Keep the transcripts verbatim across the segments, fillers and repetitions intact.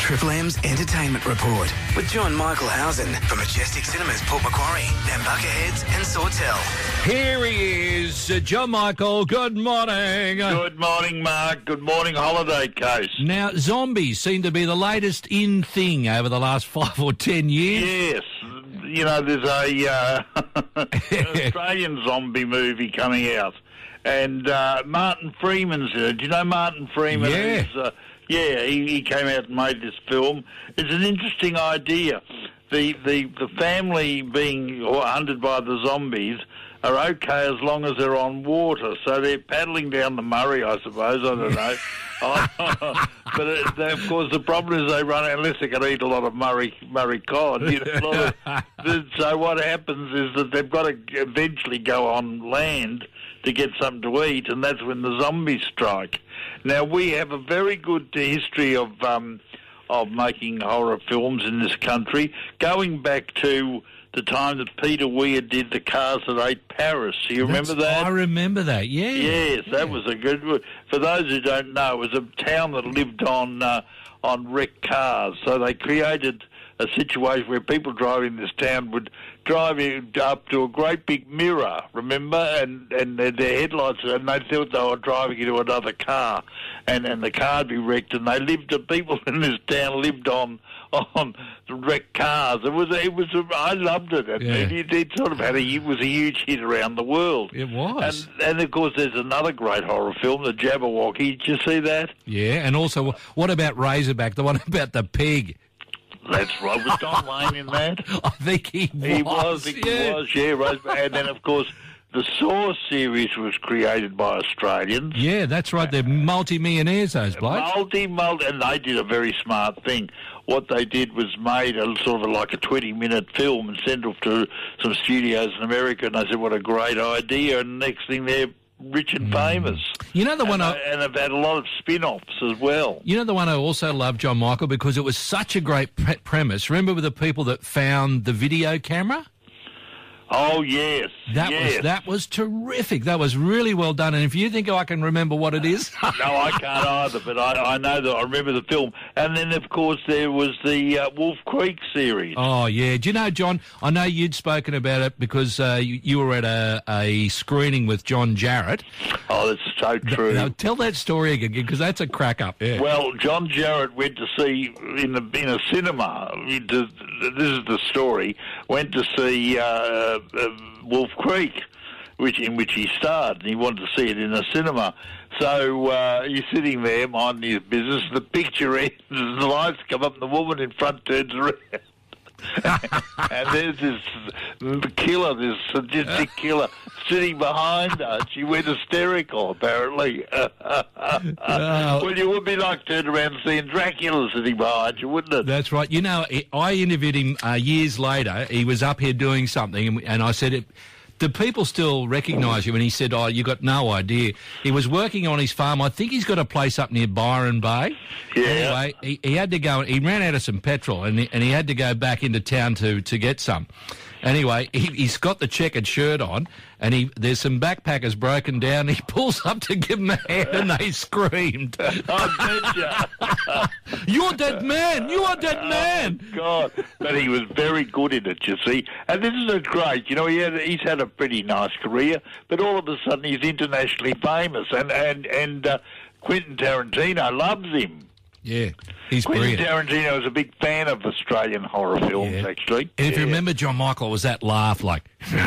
Triple M's Entertainment Report with John Michael Housen from Majestic Cinemas, Port Macquarie, and Buckerheads and Sawtell. Here he is, uh, John Michael. Good morning. Good morning, Mark. Good morning, Holiday Coast. Now, zombies seem to be the latest in thing over the last five or ten years. Yes. You know, there's a uh, an Australian zombie movie coming out, and uh, Martin Freeman's in it. Do you know Martin Freeman? Yeah. Is, uh, yeah, he, he came out and made this film. It's an interesting idea. The the, the family being hunted by the zombies are okay as long as they're on water. So they're paddling down the Murray, I suppose. I don't know. But it, they, of course, the problem is they run out, unless they can eat a lot of Murray Murray cod. You know, a lot of, so what happens is that they've got to eventually go on land to get something to eat, and that's when the zombies strike. Now, we have a very good history of um, of making horror films in this country, going back to the time that Peter Weir did The Cars That Ate Paris. Do you That's, remember that? I remember that, yeah. Yes, that yeah. was a good one. For those who don't know, it was a town that lived on uh, on wrecked cars. So they created a situation where people driving this town would drive up to a great big mirror, remember, and, and their, their headlights, and they thought they were driving into another car, and, and the car would be wrecked, and they lived, the people in this town lived on on the wrecked cars. It was, it was, I loved it. And yeah. it, it sort of had a, it was a huge hit around the world. It was. And, and of course, there's another great horror film, The Jabberwocky. Did you see that? Yeah, and also, what about Razorback, the one about the pig? That's right. Was Don Wayne in that? I think he was. He was, I think yeah. he was, yeah. Right. And then, of course, the Saw series was created by Australians. Yeah, that's right. They're multi-millionaires, those blokes. Multi, multi, and they did a very smart thing. What they did was made a sort of like a twenty-minute film and sent off to some studios in America, and they said, what a great idea, and next thing they're rich and famous. You know the one and, I... and they've had a lot of spin-offs as well. You know the one I also love, John Michael, because it was such a great pre- premise. Remember with the people that found the video camera? Oh, yes. That yes. was that was terrific. That was really well done. And if you think I can remember what it is... No, I can't either, but I, I know that I remember the film. And then, of course, there was the uh, Wolf Creek series. Oh, yeah. Do you know, John, I know you'd spoken about it because uh, you, you were at a, a screening with John Jarrett. Oh, that's so true. Now, tell that story again, because that's a crack-up. Yeah. Well, John Jarrett went to see, in, the, in a cinema, into, this is the story, went to see... Uh, Uh, Wolf Creek, which in which he starred, and he wanted to see it in a cinema. So uh, he's sitting there minding his business. The picture ends, the lights come up, and the woman in front turns around. And there's this killer, this sadistic killer, sitting behind her. She went hysterical, apparently. Well, you would be like turned around and seeing Dracula sitting behind you, wouldn't it? That's right. You know, I interviewed him uh, years later. He was up here doing something, and, and I said, do people still recognise you? And he said, oh, you got no idea. He was working on his farm. I think he's got a place up near Byron Bay. Yeah. Anyway, he, he had to go, he ran out of some petrol, and he, and he had to go back into town to, to get some. Anyway, he, he's got the checkered shirt on, and he there's some backpackers broken down. He pulls up to give them a hand, and they screamed. I bet you. You're that man! You're that man! Oh, God. But he was very good in it, you see. And this is a great, you know, he had, he's had a pretty nice career, but all of a sudden he's internationally famous, and, and, and uh, Quentin Tarantino loves him. Yeah, he's Quentin brilliant. Tarantino is a big fan of Australian horror films, Yeah. actually. And if yeah. you remember, John Michael, it was that laugh like...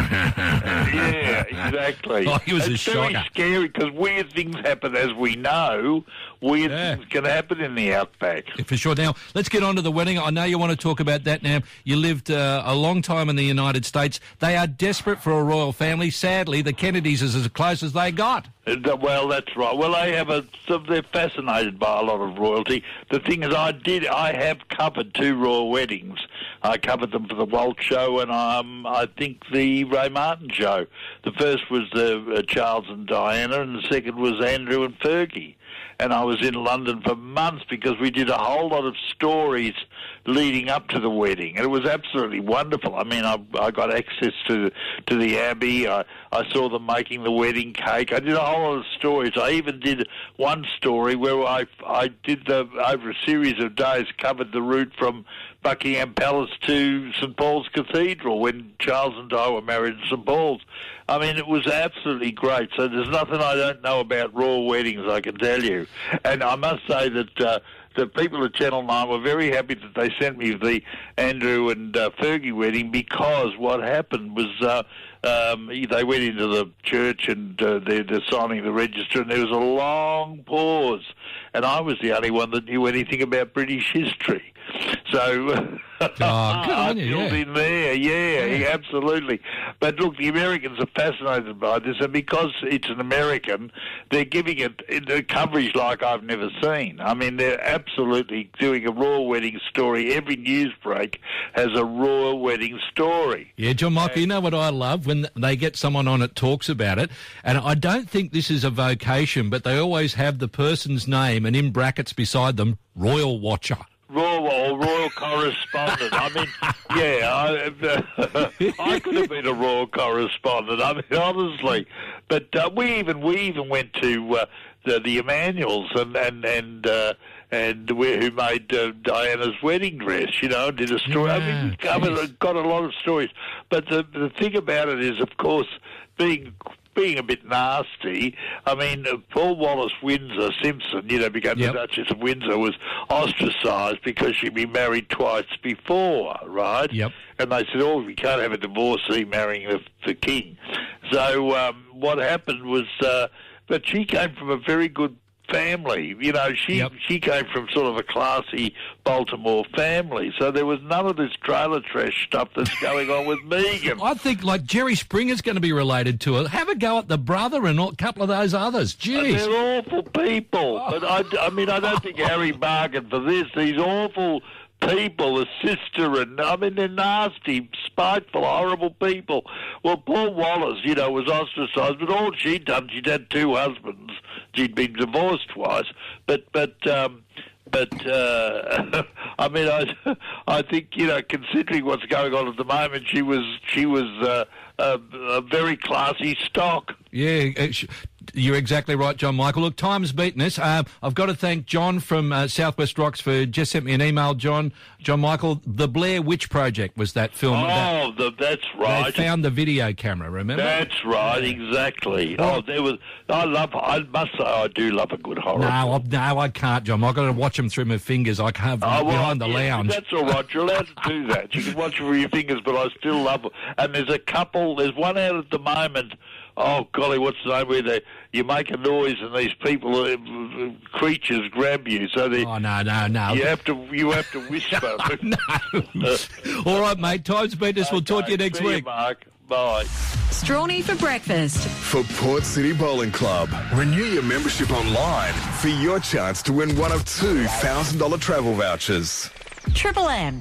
Yeah, exactly. Oh, he was it's a very shocker. scary because weird things happen, as we know. Weird Yeah. things can happen in the outback. Yeah, for sure. Now, let's get on to the wedding. I know you want to talk about that now. You lived uh, a long time in the United States. They are desperate for a royal family. Sadly, the Kennedys is as close as they got. Uh, Well, that's right. Well, they have a. So they're fascinated by a lot of royalty. The thing is, I did. I have covered two royal weddings. I covered them for the Walt show and um, I think the Ray Martin show. The first was the uh, Charles and Diana, and the second was Andrew and Fergie. And I was in London for months because we did a whole lot of stories leading up to the wedding, and it was absolutely wonderful. I mean, I, I got access to to the Abbey. I, I saw them making the wedding cake. I did a whole lot of stories. I even did one story where I I did the over a series of days covered the route from Buckingham Palace to St Paul's Cathedral when Charles and Di were married in St Paul's. I mean, it was absolutely great. So there's nothing I don't know about royal weddings, I can tell you. And I must say that uh, the people at Channel nine were very happy that they sent me the Andrew and uh, Fergie wedding, because what happened was uh, um, they went into the church and uh, they're, they're signing the register, and there was a long pause. And I was the only one that knew anything about British history. So oh, good on you, I filled yeah. in there, yeah, Yeah. yeah, absolutely. But look, the Americans are fascinated by this, and because it's an American, they're giving it a coverage like I've never seen. I mean, they're absolutely doing a royal wedding story. Every news break has a royal wedding story. Yeah, John Michael, you know what I love? When they get someone on that talks about it, and I don't think this is a vocation, but they always have the person's name and in brackets beside them, Royal Watcher. Royal or royal correspondent. I mean, yeah, I, I could have been a royal correspondent. I mean, honestly, but uh, we even we even went to uh, the the Emanuels and and and. Uh, And we, who made uh, Diana's wedding dress, you know, did a story. Yeah, I mean, we covered, got a lot of stories. But the the thing about it is, of course, being being a bit nasty. I mean, uh, Paul Wallace Windsor Simpson, you know, became Yep. the Duchess of Windsor, was ostracised because she'd been married twice before, right? Yep. And they said, oh, we can't have a divorcee marrying the, the king. So um, what happened was, uh, but she came from a very good family. You know, she Yep. she came from sort of a classy Baltimore family, so there was none of this trailer trash stuff that's going on with Megan. I think, like, Jerry Springer's going to be related to it. Have a go at the brother and a couple of those others. Jeez. They're awful people, but I, I mean, I don't think Harry bargained for this. These awful people, the sister, and I mean, they're nasty, spiteful, horrible people. Well, Paul Wallace, you know, was ostracised, but all she'd done, she'd had two husbands. She'd been divorced twice, but but um, but uh, I mean, I I think, you know, considering what's going on at the moment, she was she was uh, a, a very classy stock. Yeah, uh, sh- you're exactly right, John Michael. Look, time's beaten us. Uh, I've got to thank John from uh, Southwest Rocks for just sent me an email, John. John Michael, the Blair Witch Project was that film. Oh, that, the, that's right. They found the video camera, remember? That's right, exactly. Well, oh, there was. I love. I must say, I do love a good horror. No, film. I, no, I can't, John. I've got to watch them through my fingers. I can't Oh, well, behind the yeah, lounge. That's all right. You're allowed to do that. You can watch it with your fingers, but I still love it. And there's a couple. There's one out at the moment. Oh golly, what's the name? Where they you make a noise and these people, uh, creatures, grab you. So they. Oh no, no, no. You have to. You have to whisper. No. All right, mate. Time's beaten us. We'll talk to you next See week. Mark. Bye. Strawny for breakfast. For Port City Bowling Club, renew your membership online for your chance to win one of two one thousand dollars travel vouchers. Triple M.